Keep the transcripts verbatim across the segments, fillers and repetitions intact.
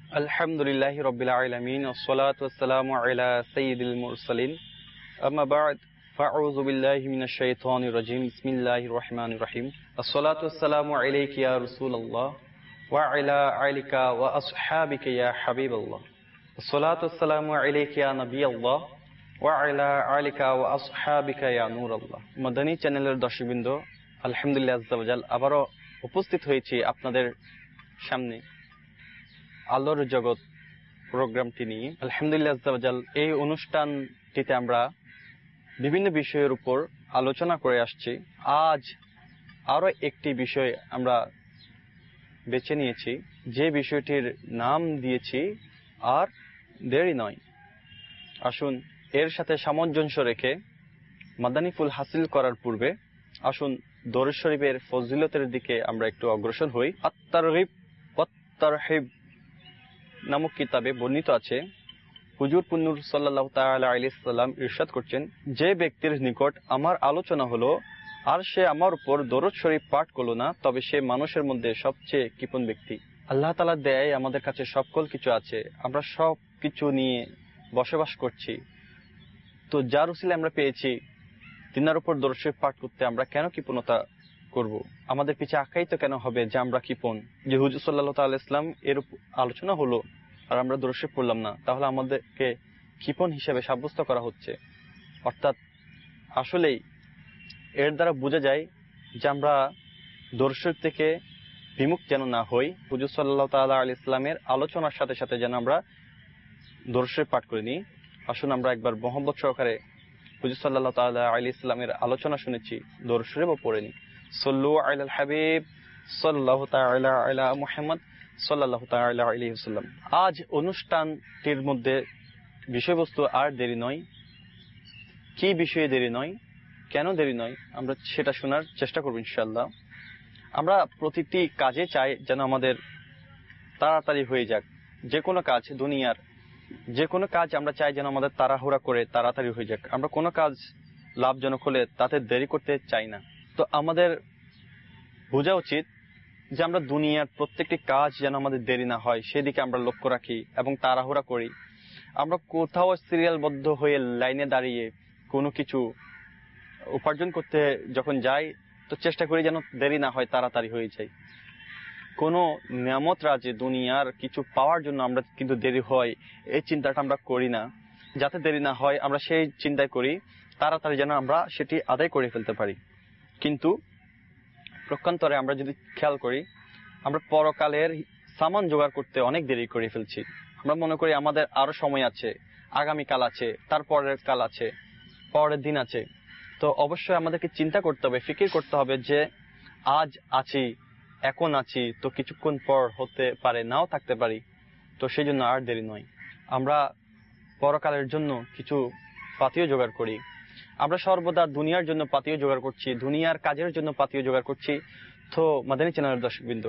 Alhamdulillahi Rabbil Alameen, wassalatu wassalamu ala sayyidil mursalin. Amma ba'd, fa'udhu billahi minash shaitanir rajim. Bismillahir rahmanir rahim. Assalatu wassalamu alayka ya Rasulallah wa ala alika wa ashabika ya Habiballah. Assalatu wassalamu alayka ya Nabiyallah wa ala alika wa ashabika ya Nurallah. Madani চ্যানেলের দর্শকবৃন্দ, আলহামদুলিল্লাহ আজ্জা ওয়া জাল আবারো উপস্থিত হয়েছি আপনাদের সামনে আলোর জগৎ প্রোগ্রামটি নিয়ে। আলহামদুলিল্লাহ আজ্জা ওয়া জাল এই অনুষ্ঠানটিতে আমরা বিভিন্ন বিষয়ের উপর আলোচনা করে আসছি। আজ আরো একটি বিষয় আমরা বেছে নিয়েছি, যে বিষয়টির নাম দিয়েছি আর দেরি নয়। আসুন এর সাথে সামঞ্জস্য রেখে মাদানী ফুল হাসিল করার পূর্বে আসুন দরুদ শরীফের ফজিলতের দিকে আমরা একটু অগ্রসর হই। আত-তারগিব ওয়াত-তারহিব নামক কিতাবে বর্ণিত আছে, হুজুর পুন্নুর সাল্লাল্লাহু তাআলা আলাইহি সাল্লাম ইরশাদ করছেন, যে ব্যক্তির নিকট আমার আলোচনা হলো আর সে আমার উপর দরুদ শরীফ পাঠ করলো না, তবে সে মানুষের মধ্যে সবচেয়ে কৃপণ ব্যক্তি। আল্লাহ তাআলা দেয় আমাদের কাছে সকল কিছু আছে, আমরা সব কিছু নিয়ে বসবাস করছি, তো যার উসিলে আমরা পেয়েছি, তিনার উপর দরুদ শরীফ পাঠ করতে আমরা কেন কৃপণতা করব? আমাদের পিছে আখ্যায়িত কেন হবে যে আমরা কৃপণ? যে হুজুর সাল্লাল্লাহু তাআলা ইসলাম এর আলোচনা হলো আর আমরা দরুদ শরীফ পড়লাম না, তাহলে আমাদেরকে কৃপণ হিসেবে সাব্যস্ত করা হচ্ছে। অর্থাৎ আসলেই এর দ্বারা বোঝা যায় যে আমরা দরুদ শরীফ থেকে বিমুখ যেন না হই। হুজুর সাল্লাল্লাহু তাআলা আলাইহি ইসলামের আলোচনার সাথে সাথে যেন আমরা দরুদ শরীফ পাঠ করে নিই। আসুন আমরা একবার মহব্বত সহকারে হুজুর সাল্লাল্লাহু তাআলা আলাইহি ইসলামের আলোচনা শুনেছি, দরুদ শরীফও পড়ে নিই। সাল্লু আলাল হাবিব সাল্লাল্লাহু তাআলা আলা মুহাম্মদ সাল্লাল্লাহু তাআলা আলাইহি ওয়াসাল্লাম। আজ অনুষ্ঠানটির মধ্যে বিষয়বস্তু আর দেরি নয়। কি বিষয়ে দেরি নয়, কেন দেরি নয়, আমরা সেটা শোনার চেষ্টা করব ইনশাআল্লাহ। আমরা প্রতিটি কাজে চাই যেন আমাদের তাড়াতাড়ি হয়ে যাক। যে কোনো কাজ, দুনিয়ার যে কোনো কাজ আমরা চাই যেন আমাদের তাড়াহুড়া করে তাড়াতাড়ি হয়ে যাক। আমরা কোনো কাজ লাভজনক হলে তাতে দেরি করতে চাই না। তো আমাদের বোঝা উচিত যে আমরা দুনিয়ার প্রত্যেকটি কাজ যেন আমাদের দেরি না হয় সেদিকে আমরা লক্ষ্য রাখি এবং তাড়াহুড়া করি। আমরা কোথাও সিরিয়ালবদ্ধ হয়ে লাইনে দাঁড়িয়ে কোনো কিছু উপার্জন করতে যখন যাই, তো চেষ্টা করি যেন দেরি না হয়, তাড়াতাড়ি হয়ে যায়। কোনো নিয়ামত রাজে দুনিয়ার কিছু পাওয়ার জন্য আমরা কিন্তু দেরি হয় এই চিন্তাটা আমরা করি না। যাতে দেরি না হয় আমরা সেই চিন্তাই করি, তাড়াতাড়ি যেন আমরা সেটি আদায় করে ফেলতে পারি। কিন্তু প্রক্ষান্তরে আমরা যদি খেয়াল করি, আমরা পরকালের সামান জোগাড় করতে অনেক দেরি করে ফেলছি। আমরা মনে করি আমাদের আরো সময় আছে, আগামীকাল আছে, তারপরের কাল আছে, পরের দিন আছে। তো অবশ্যই আমাদেরকে চিন্তা করতে হবে, ফিকির করতে হবে যে আজ আছি, এখন আছি, তো কিছুক্ষণ পর হতে পারে নাও থাকতে পারি। তো সেই জন্য আর দেরি নয়, আমরা পরকালের জন্য কিছু পাতিও জোগাড় করি। আমরা সর্বদা দুনিয়ার জন্য পাতিও জোগাড় করছি, দুনিয়ার কাজের জন্য পাতিও জোগাড় করছি। তো মাদানী চ্যানেলের দর্শকবৃন্দ,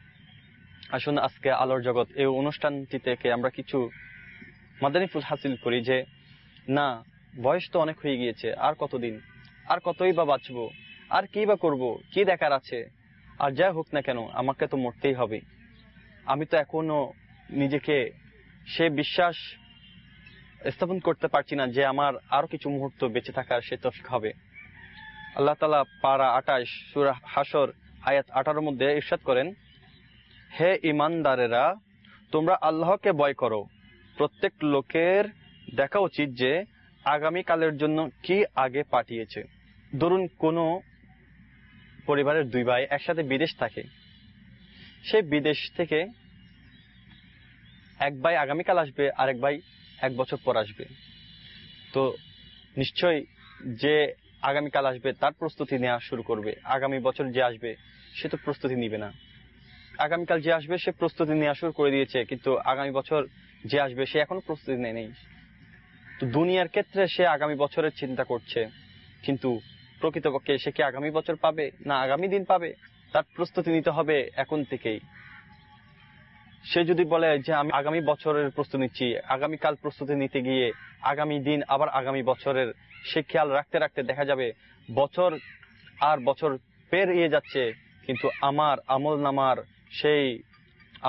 আসুন আজকে আলোর জগৎ এই অনুষ্ঠানটি থেকে আমরা কিছু মাদানী ফুল হাসিল করি যে না, বয়স তো অনেক হয়ে গিয়েছে, আর কতদিন, আর কতই বা বাঁচবো, আর কি বা করব, কি দেখার আছে, আর যা হোক না কেন আমাকে তো মরতেই হবে। আমি তো এখনো নিজেকে সে বিশ্বাস স্থাপন করতে পারছি না যে আমার আরো কিছু মুহূর্ত বেঁচে থাকার সে তৌফিক হবে। আল্লাহ তাআলা পারা আটাশ সূরা হাসর আয়াত আঠারোর মধ্যে ইরশাদ করেন, হে ঈমানদারেরা, তোমরা আল্লাহকে ভয় করো। প্রত্যেক লোকের দেখা উচিত যে আগামী কালের জন্য কি আগে পাঠিয়েছে। ধরুন কোনো পরিবারের দুই ভাই একসাথে বিদেশ থাকে, সে বিদেশ থেকে এক ভাই আগামীকাল আসবে, আরেক ভাই এক বছর পর আসবে। তো নিশ্চয়ই যে আগামীকাল আসবে তার প্রস্তুতি নেওয়া শুরু করবে, আগামী বছর যে আসবে সে তো প্রস্তুতি নিবে না। আগামীকাল যে আসবে সে প্রস্তুতি নেওয়া শুরু করে দিয়েছে, কিন্তু আগামী বছর যে আসবে সে এখনো প্রস্তুতি নেয় নেই। তো দুনিয়ার ক্ষেত্রে সে আগামী বছরের চিন্তা করছে, কিন্তু প্রকৃতপক্ষে সে কি আগামী বছর পাবে না আগামী দিন পাবে, তার প্রস্তুতি নিতে হবে এখন থেকেই। সে যদি বলে যে আমি আগামী বছরের প্রস্তুতি নিচ্ছি, আগামীকাল প্রস্তুতি নিতে গিয়ে আগামী দিন আবার আগামী বছরের সে খেয়াল রাখতে রাখতে দেখা যাবে বছর আর বছর পেরিয়ে যাচ্ছে, কিন্তু আমার আমল নামার সেই আমল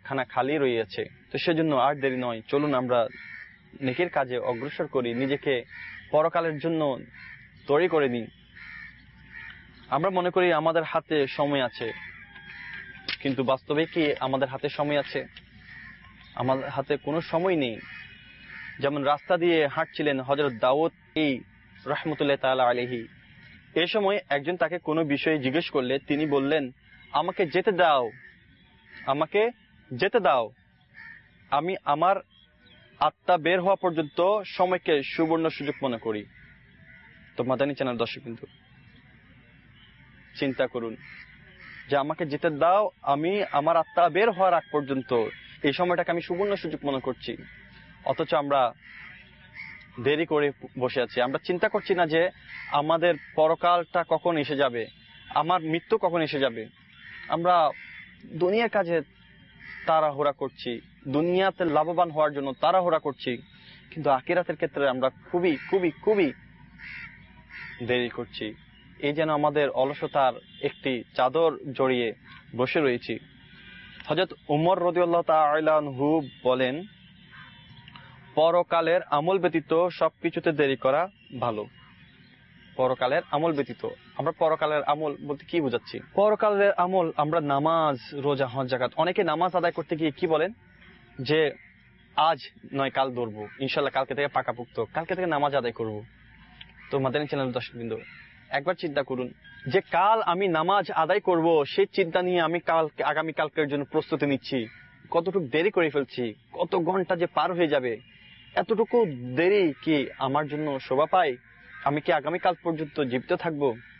খানা খালি রয়েছে। তো সেজন্য আর দেরি নয়, চলুন আমরা নেকির কাজে অগ্রসর করি, নিজেকে পরকালের জন্য তৈরি করে নিই। আমরা মনে করি আমাদের হাতে সময় আছে, কিন্তু বাস্তবে কি আমাদের হাতে সময় আছে? আমাদের হাতে কোনো সময় নেই। যেমন রাস্তা দিয়ে হাঁটছিলেন হযরত দাউদ এই রাহমাতুল্লাহ তাআলা আলাইহি, এই সময় একজন তাকে কোনো বিষয়ে জিজ্ঞেস করলে তিনি বললেন, আমাকে যেতে দাও, আমাকে যেতে দাও, আমি আমার আত্মা বের হওয়া পর্যন্ত সময়কে সুবর্ণ সুযোগ মনে করি। তো মাদানী চ্যানেল দর্শক কিন্তু চিন্তা করুন যে আমাকে যেতে দাও, আমি আমার আত্মা বের হওয়ার আগ পর্যন্ত এই সময়টাকে আমি সুবর্ণ সুযোগ মনে করছি, অথচ আমরা দেরি করে বসে আছি। আমরা চিন্তা করছি না যে আমাদের পরকালটা কখন এসে যাবে, আমার মৃত্যু কখন এসে যাবে। আমরা দুনিয়ার কাজে তাড়াহুড়া করছি, দুনিয়াতে লাভবান হওয়ার জন্য তাড়াহুড়া করছি, কিন্তু আখিরাতের ক্ষেত্রে আমরা খুবই খুবই খুবই দেরি করছি। এই যেন আমাদের অলসতার একটি চাদর জড়িয়ে বসে রয়েছি। হযরত উমর রাদিয়াল্লাহু তাআলা আনহু বলেন, পরকালের আমল ব্যতীত সবকিছুতে দেরি করা ভালো। পরকালের আমল ব্যতীত, আমরা পরকালের আমল বলতে কি বোঝাচ্ছি? পরকালের আমল আমরা নামাজ, রোজা, হজ, যাকাত। অনেকে নামাজ আদায় করতে গিয়ে কি বলেন যে আজ নয় কাল ধরবো, ইনশাআল্লাহ কালকে থেকে পাকাপোক্ত, কালকে থেকে নামাজ আদায় করব। তো মাদানী চ্যানেল দর্শকবৃন্দ একবার চিন্তা করুন যে কাল আমি নামাজ আদায় করব, সেই চিন্তা নিয়ে আমি কাল আগামী কালকের জন্য প্রস্তুতি নিচ্ছি, কতটুকু দেরি করে ফেলছি, কত ঘন্টা যে পার হয়ে যাবে। এতটুকু দেরি কি আমার জন্য শোভা পায়? আমি কি আগামীকাল পর্যন্ত জীবিত থাকব?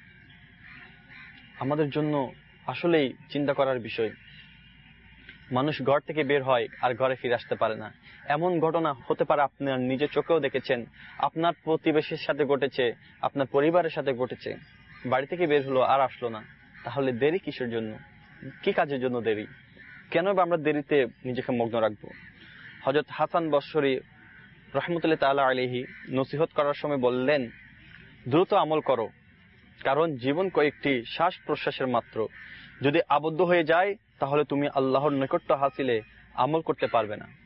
আমাদের জন্য আসলেই চিন্তা করার বিষয়। মানুষ ঘর থেকে বের হয় আর ঘরে ফিরে আসতে পারে না। এমন ঘটনা হতে পারে আপনার নিজের চোখেও দেখেছেন, আপনার প্রতিবেশীর সাথে ঘটেছে, আপনার পরিবারের সাথে ঘটেছে। বাড়ি থেকে বের হলো আর আসলো না। তাহলে দেরি কিসের জন্য? কি কাজের জন্য দেরি? কেন বা আমরা দেরিতে নিজেকে মগ্ন রাখবো? হযরত হাসান বসরি রাহমাতুল্লাহ তাআলা আলাইহি নসিহত করার সময় বললেন, দ্রুত আমল করো, কারণ জীবন কয়েকটি শ্বাস প্রশ্বাসের মাত্র। যদি আবদ্ধ হয়ে যায় তাহলে তুমি আল্লাহর নৈকট্য হাসিলে আমল করতে পারবে না।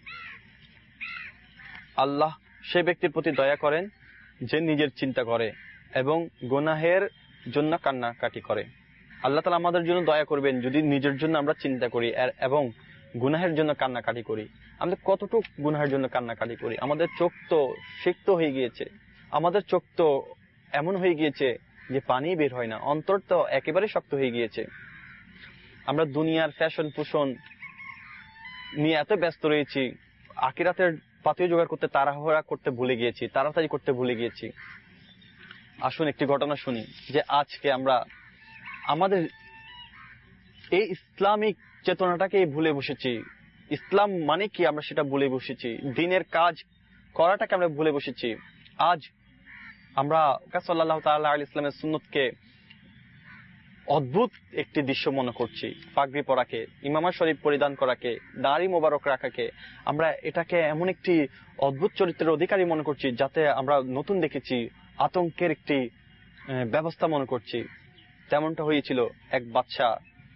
আল্লাহ সে ব্যক্তির প্রতি দয়া করেন যে নিজের চিন্তা করে এবং গুনাহের জন্য কান্নাকাটি করে। আল্লাহ তাআলা আমাদের জন্য দয়া করবেন যদি নিজের জন্য আমরা চিন্তা করি এবং গুনাহের জন্য কান্নাকাটি করি। আমরা কতটুকু গুনাহের জন্য কান্নাকাটি করি? আমাদের চোখ তো সিক্ত হয়ে গিয়েছে, আমাদের চোখ তো এমন হয়ে গিয়েছে যে পানি বের হয় না, অন্তর তো একেবারে শক্ত হয়ে গিয়েছে। আমরা দুনিয়ার ফ্যাশন পোষণ নিয়ে এত ব্যস্ত রয়েছি, আখিরাতের পাথেয় জোগাড় করতে তাড়াহুড়া করতে ভুলে গিয়েছি, তাড়াতাড়ি করতে ভুলে গিয়েছি। আসুন একটি ঘটনা শুনি যে আজকে আমরা আমাদের এই ইসলামিক চেতনাটাকে ভুলে বসেছি। ইসলাম মানে কি আমরা সেটা ভুলে বসেছি, দিনের কাজ করাটাকে আমরা ভুলে বসেছি। আজ আমরা সাল্লাল্লাহু তাআলা আলাইহি ইসলামের সুন্নতকে অদ্ভুত একটি দৃশ্য মনে করছি। পাগড়ি পরাকে, ইমামা শরীফ পরিধান করাকে, দাড়ি মোবারক রাখাকে আমরা এটাকে এমন একটি অদ্ভুত চরিত্রের অধিকারী মনে করছি, যাতে আমরা নতুন দেখেছি আতঙ্কের একটি ব্যবস্থা মনে করছি। তেমনটা হয়েছিল এক বাদশা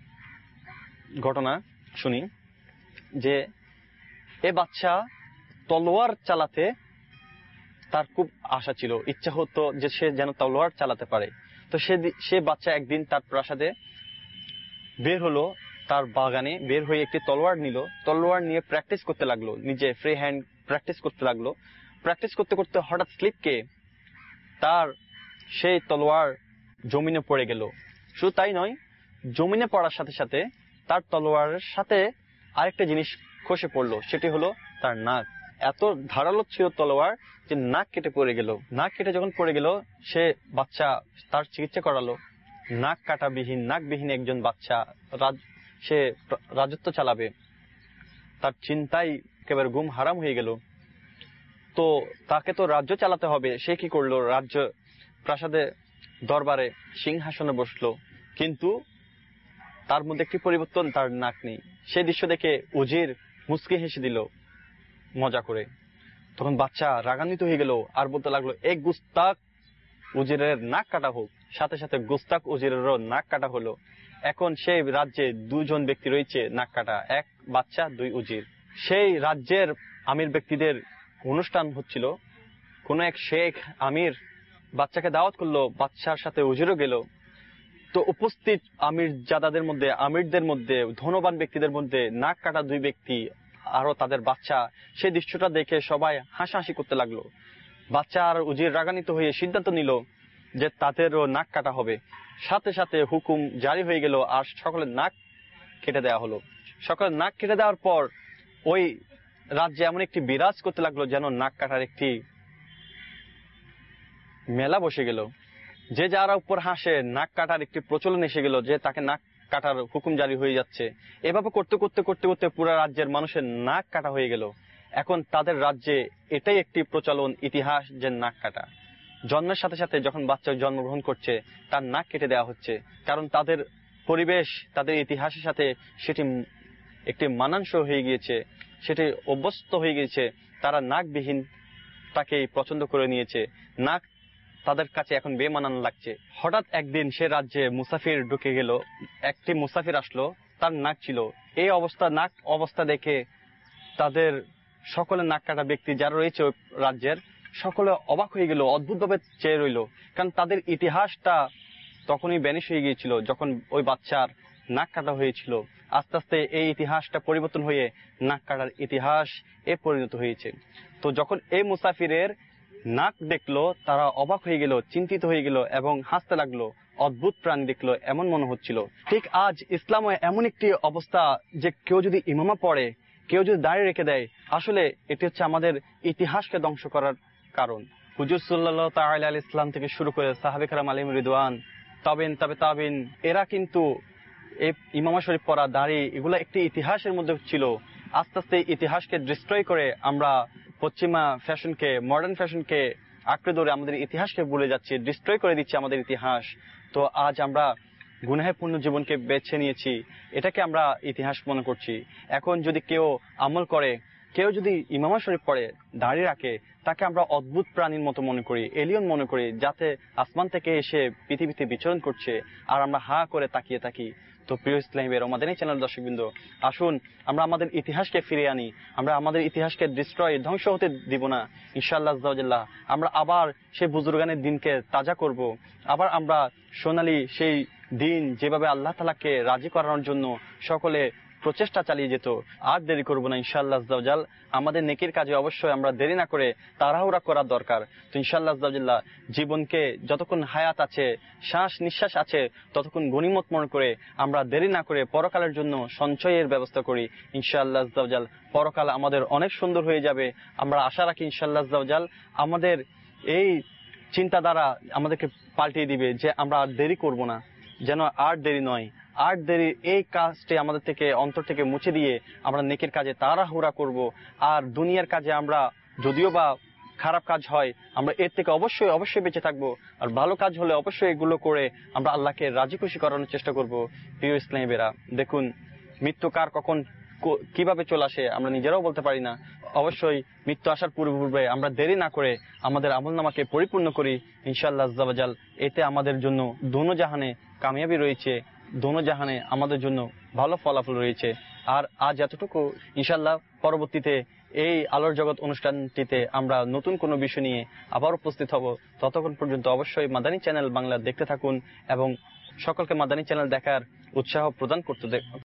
ঘটনা শুনি যে এ বাদশা তলোয়ার চালাতে তার খুব আশা ছিল, ইচ্ছা হতো যে সে যেন তলোয়ার চালাতে পারে। তো সে সে বাচ্চা একদিন তার প্রাসাদে বের হলো, তার বাগানে বের হয়ে একটি তলোয়ার নিল, তলোয়ার নিয়ে প্র্যাকটিস করতে লাগলো, নিজে ফ্রি হ্যান্ড প্র্যাকটিস করতে লাগলো। প্র্যাকটিস করতে করতে হঠাৎ স্লিপ কে তার সেই তলোয়ার জমিনে পড়ে গেল। শুধু তাই নয়, জমিনে পড়ার সাথে সাথে তার তলোয়ারের সাথে আরেকটা জিনিস খসে পড়লো, সেটি হলো তার নাক। এত ধারালো ছিল তলোয়ার যে নাক কেটে পড়ে গেল। নাক কেটে যখন পড়ে গেল, সে বাচ্চা তার চিকিৎসা করালো। নাক কাটাবিহীন, নাকবিহীন একজন বাচ্চা সে রাজত্ব চালাবে, তার চিন্তায় একেবারে ঘুম হারাম হয়ে গেল। তো তাকে তো রাজ্য চালাতে হবে। সে কি করলো? রাজ্য প্রাসাদে দরবারে সিংহাসনে বসলো, কিন্তু তার মধ্যে একটি পরিবর্তন, তার নাক নেই। সেই দৃশ্য দেখে উজির মুচকি হেসে দিল মজা করে। তখন বাচ্চা রাগান্বিত হয়ে গেল আর বলতে লাগলো, এক গুস্তাক, উজিরের নাক কাটা হোক। সাথে সাথে গুস্তাক উজিরেরও নাক কাটা হলো। এখন সেই রাজ্যে দুজন ব্যক্তি রয়েছে নাক কাটা, এক বাচ্চা, দুই উজির। সেই রাজ্যের আমির ব্যক্তিদের অনুষ্ঠান হচ্ছিল। কোন এক শেখ আমির বাচ্চাকে দাওয়াত করলো, বাচ্চার সাথে উজিরও গেল। তো উপস্থিত আমির জাদাদের মধ্যে, আমিরদের মধ্যে, ধনবান ব্যক্তিদের মধ্যে নাক কাটা দুই ব্যক্তি আরো তাদের বাচ্চা, সেই দৃশ্যটা দেখে সবাই হাসাহাসি করতে লাগলো। বাচ্চা আর উজির রাগান্বিত হয়ে সিদ্ধান্ত নিল যে তাদেরও নাক কাটা হবে। সাথে সাথে হুকুম জারি হয়ে গেল আর সকলের নাক কেটে দেওয়া হলো। সকলের নাক কেটে দেওয়ার পর ওই রাজ্যে এমন একটি বিরাজ করতে লাগলো যেন নাক কাটার একটি মেলা বসে গেল। যে যারা উপর হাসে, নাক কাটার একটি প্রচলন এসে গেল যে তাকে নাক কাটার হুকুম জারি হয়ে যাচ্ছে। এভাবে করতে করতে করতে করতে পুরো রাজ্যের মানুষের নাক কাটা হয়ে গেল। এখন তাদের রাজ্যে এটাই একটি প্রচলন, ইতিহাস, যে নাক কাটা। জন্মের সাথে সাথে যখন বাচ্চা জন্মগ্রহণ করছে তার নাক কেটে দেওয়া হচ্ছে, কারণ তাদের পরিবেশ, তাদের ইতিহাসের সাথে সেটি একটি মানানসই হয়ে গিয়েছে, সেটি অভ্যস্ত হয়ে গিয়েছে। তারা নাকবিহীন তাকেই পছন্দ করে নিয়েছে। নাক তাদের কাছে এখন বেমানান লাগছে। হঠাৎ একদিন সে রাজ্যে মুসাফির ঢুকে গেল। একটি মুসাফির আসলো, তার নাক ছিল। এই অবস্থা, নাক অবস্থা দেখে তাদের সকলে নাক কাটা ব্যক্তি যারা রয়েছে ওই রাজ্যের, সকলে অবাক হয়ে গেল, অদ্ভুত ভাবে চেয়ে রইল। কারণ তাদের ইতিহাসটা তখনই ব্যানিশ হয়ে গিয়েছিল যখন ওই বাচ্চার নাক কাটা হয়েছিল। আস্তে আস্তে এই ইতিহাসটা পরিবর্তন হয়ে নাক কাটার ইতিহাস এ পরিণত হয়েছে। তো যখন এই মুসাফিরের নাক দেখলো তারা অবাক হয়ে গেল, চিন্তিত হয়ে গেল এবং হাসতে লাগলো। অদ্ভুত প্রাণী দেখলো এমন মনে হচ্ছিল। ঠিক আজ ইসলামে এমন একটি অবস্থা যে কেউ যদি ইমামা পড়ে, কেউ যদি দাঁড়িয়ে রেখে দেয়, আসলে এটি হচ্ছে আমাদের ইতিহাসকে ধ্বংস করার কারণ। হুজুর সাল্লাল্লাহু তাআলা আলাইহি ইসলাম থেকে শুরু করে সাহাবে কেরাম আলাইহিম রিদওয়ান, তাবেইন, তাবে তাবেইন, এরা কিন্তু এই ইমামা শরীফ পড়া, দাড়ি, এগুলো একটি ইতিহাসের মধ্যে ছিল। আস্তে আস্তে ইতিহাসকে ডিস্ট্রয় করে আমরা পশ্চিমা ফ্যাশনকে, মডার্ন ফ্যাশনকে আঁকড়ে ধরে আমাদের ইতিহাসকে ভুলে যাচ্ছি, ডিস্ট্রয় করে দিচ্ছে আমাদের ইতিহাস। তো আজ আমরা গুনাহে পূর্ণ জীবনকে বেছে নিয়েছি, এটাকে আমরা ইতিহাস মনে করছি। এখন যদি কেউ আমল করে, কেউ যদি ইমামা শরীফ পড়ে, দাঁড়িয়ে রাখে, তাকে আমরা অদ্ভুত প্রাণীর মতো মনে করি, এলিয়ন মনে করি, যাতে আসমান থেকে এসে পৃথিবীতে বিচরণ করছে, আর আমরা হা করে তাকিয়ে থাকি। তো প্রিয় ইসলামের মাদানী চ্যানেল দর্শকবৃন্দ, আসুন আমরা আমাদের ইতিহাসকে ফিরে আনি। আমরা আমাদের ইতিহাসকে ডিস্ট্রয়, ধ্বংস হতে দিব না ইনশাআল্লাহ আযাওয়াজাল্লাহ। আমরা আবার সেই বুজুর্গানের দিনকে তাজা করব। আবার আমরা সোনালী সেই দিন, যেভাবে আল্লাহ তাআলাকে রাজি করানোর জন্য সকলে প্রচেষ্টা চালিয়ে যেত, আর দেরি করব না ইনশাআল্লাহ আযাওয়াজাল। আমাদের নেকির কাজে অবশ্যই আমরা দেরি না করে তাড়াহুড়া করা দরকার। তো ইনশাআল্লাহ আযাওয়াজাল্লাহ জীবনকে যতক্ষণ হায়াত আছে, শ্বাস নিঃশ্বাস আছে, ততক্ষণ গনিমত মনে করে আমরা দেরি না করে পরকালের জন্য সঞ্চয়ের ব্যবস্থা করি ইনশাআল্লাহ আযাওয়াজাল। পরকাল আমাদের অনেক সুন্দর হয়ে যাবে, আমরা আশা রাখি ইনশাআল্লাহ আযাওয়াজাল। আমাদের এই চিন্তাধারা আমাদেরকে পাল্টিয়ে দিবে যে আমরা আর দেরি করব না, যেন আর দেরি নয়, আর দেরি এই কাজটি আমাদের থেকে, অন্তর থেকে মুছে দিয়ে আমরা নেকির কাজে তাড়াহুড়া করব। আর দুনিয়ার কাজে আমরা যদিও বা খারাপ কাজ হয়, আমরা এর থেকে অবশ্যই অবশ্যই বেঁচে থাকবো। আর ভালো কাজ হলে অবশ্যই এগুলো করে আমরা আল্লাহকে রাজি খুশি করানোর চেষ্টা করব। প্রিয় ইসলামী বেরা, দেখুন মৃত্যু কার কখন কিভাবে চলে আসে আমরা নিজেরাও বলতে পারি না। অবশ্যই মৃত্যু আসার পূর্বে পূর্বে আমরা দেরি না করে আমাদের আমলনামাকে পরিপূর্ণ করি ইনশাআল্লাহ আযাওয়াজাল। এতে আমাদের জন্য দোনো জাহানে কামিয়াবি রয়েছে, দোনো জাহানে আমাদের জন্য ভালো ফলাফল রয়েছে। আর আজ এতটুকু, ইনশাআল্লাহ পরবর্তীতে এই আলোর জগৎ অনুষ্ঠানটিতে আমরা নতুন কোনো বিষয় নিয়ে আবার উপস্থিত হব। ততক্ষণ পর্যন্ত অবশ্যই মাদানী চ্যানেল বাংলা দেখতে থাকুন এবং সকলকে মাদানী চ্যানেল দেখার উৎসাহ প্রদান করতে